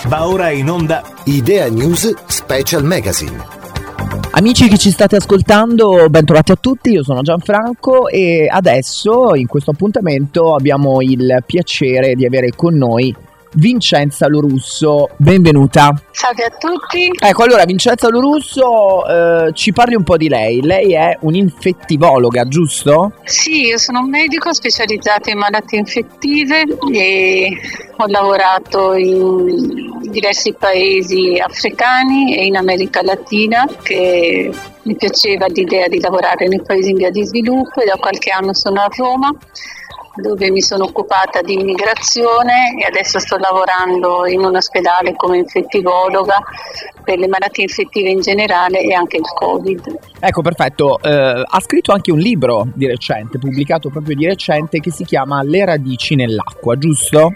Va ora in onda Idea News Special Magazine. Amici che ci state ascoltando, ben trovati a tutti, io sono Gianfranco e adesso in questo appuntamento abbiamo il piacere di avere con noi Vincenza Lorusso. Benvenuta. Salve a tutti. Ecco, allora Vincenza Lorusso, ci parli un po' di lei. Lei è un'infettivologa, giusto? Sì, io sono un medico specializzato in malattie infettive e ho lavorato in diversi paesi africani e in America Latina, che mi piaceva l'idea di lavorare nei paesi in via di sviluppo, e da qualche anno sono a Roma, dove mi sono occupata di immigrazione e adesso sto lavorando in un ospedale come infettivologa per le malattie infettive in generale e anche il Covid. Ecco, perfetto. Ha scritto anche un libro di recente, pubblicato proprio di recente, che si chiama Le radici nell'acqua, giusto?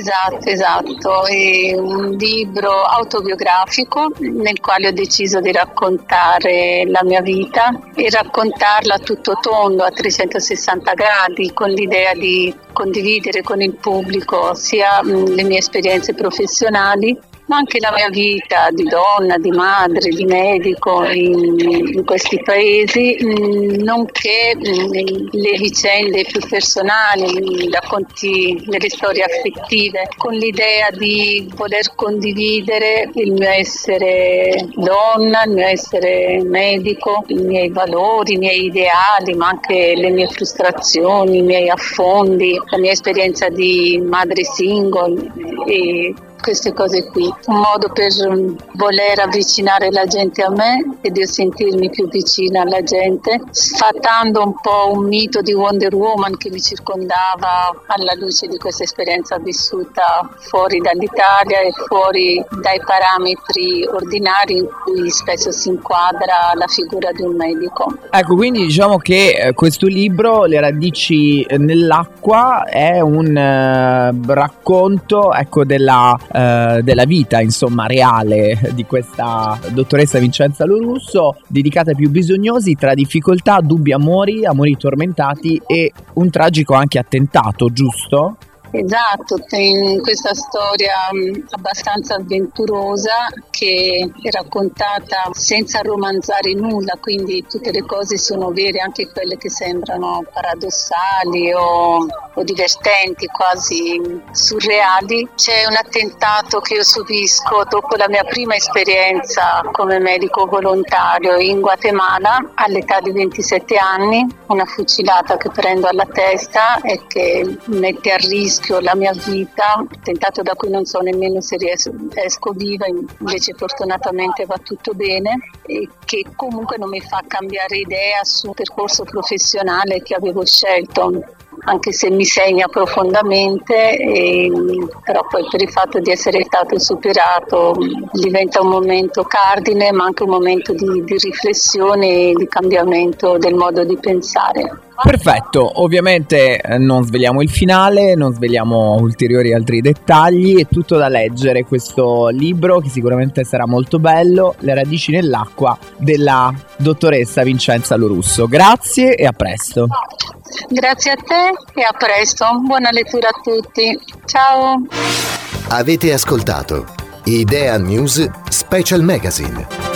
Esatto, è un libro autobiografico nel quale ho deciso di raccontare la mia vita e raccontarla a tutto tondo, a 360 gradi, con l'idea di condividere con il pubblico sia le mie esperienze professionali, ma anche la mia vita di donna, di madre, di medico in questi paesi, nonché le vicende più personali, i racconti delle storie affettive, con l'idea di poter condividere il mio essere donna, il mio essere medico, i miei valori, i miei ideali, ma anche le mie frustrazioni, i miei affondi, la mia esperienza di madre single e queste cose qui, un modo per voler avvicinare la gente a me e di sentirmi più vicina alla gente, sfatando un po' un mito di Wonder Woman che mi circondava alla luce di questa esperienza vissuta fuori dall'Italia e fuori dai parametri ordinari in cui spesso si inquadra la figura di un medico. Ecco, quindi diciamo che questo libro, Le radici nell'acqua, è un racconto, ecco, della vita, insomma, reale di questa dottoressa Vincenza Lorusso, dedicata ai più bisognosi tra difficoltà, dubbi amori, amori tormentati e un tragico anche attentato, giusto? Esatto, in questa storia abbastanza avventurosa che è raccontata senza romanzare nulla, quindi tutte le cose sono vere, anche quelle che sembrano paradossali o divertenti, quasi surreali. C'è un attentato che io subisco dopo la mia prima esperienza come medico volontario in Guatemala all'età di 27 anni, una fucilata che prendo alla testa e che mette a rischio la mia vita, tentato da cui non so nemmeno se esco viva, invece fortunatamente va tutto bene, e che comunque non mi fa cambiare idea sul percorso professionale che avevo scelto, anche se mi segna profondamente, però poi per il fatto di essere stato superato diventa un momento cardine, ma anche un momento di riflessione e di cambiamento del modo di pensare. Perfetto, ovviamente non sveliamo il finale, non sveliamo ulteriori altri dettagli, è tutto da leggere questo libro che sicuramente sarà molto bello, Le radici nell'acqua della dottoressa Vincenza Lorusso. Grazie e a presto. Grazie a te e a presto, buona lettura a tutti, ciao. Avete ascoltato Idea News Special Magazine.